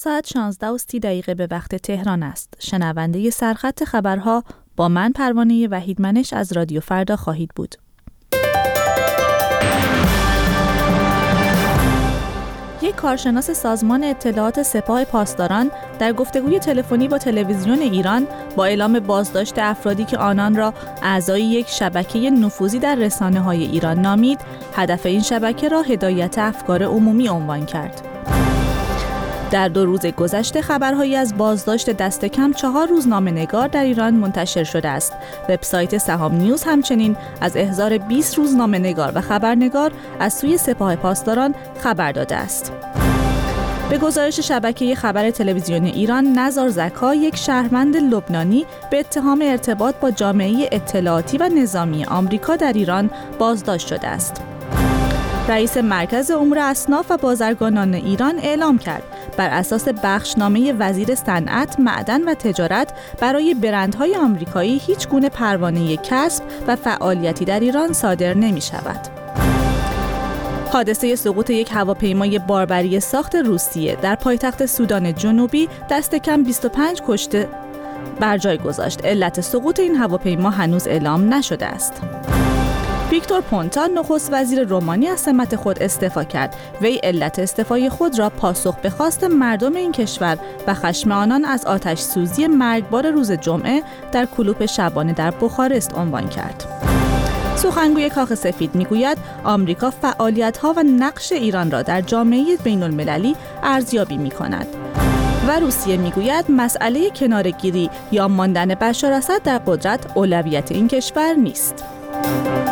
ساعت 16:30 به وقت تهران است. شنونده سرخط خبرها با من پروانه وحیدمنش از رادیو فردا خواهید بود. یک کارشناس سازمان اطلاعات سپاه پاسداران در گفتگوی تلفنی با تلویزیون ایران با اعلام بازداشت افرادی که آنان را اعضای یک شبکه نفوذی در رسانه‌های ایران نامید، هدف این شبکه را هدایت افکار عمومی عنوان کرد. در 2 روز گذشته خبرهایی از بازداشت دست کم 4 روزنامه‌نگار در ایران منتشر شده است. وبسایت سهام نیوز همچنین از احضار 20 روزنامه‌نگار و خبرنگار از سوی سپاه پاسداران خبر داده است. به گزارش شبکه خبر تلویزیون ایران، نزار زکا، یک شهروند لبنانی به اتهام ارتباط با جامعه اطلاعاتی و نظامی آمریکا در ایران بازداشت شده است. رئیس مرکز امور اصناف و بازرگانان ایران اعلام کرد بر اساس بخشنامه وزیر صنعت، معدن و تجارت برای برندهای آمریکایی هیچ گونه پروانه کسب و فعالیتی در ایران صادر نمی شود. حادثه سقوط یک هواپیمای باربری ساخت روسیه در پایتخت سودان جنوبی دست کم 25 کشته بر جای گذاشت. علت سقوط این هواپیما هنوز اعلام نشده است. ویکتور پونتا، نخست وزیر رومانی، از سمت خود استعفا کرد. وی علت استعفای خود را پاسخ به خواست مردم این کشور و خشم آنان از آتش سوزی مرگبار روز جمعه در کلوپ شبانه در بخارست عنوان کرد. سخنگوی کاخ سفید میگوید آمریکا فعالیت‌ها و نقش ایران را در جامعه بین‌المللی ارزیابی می‌کند. و روسیه میگوید مسئله کناره‌گیری یا ماندن بشار اسد در قدرت اولویت این کشور نیست.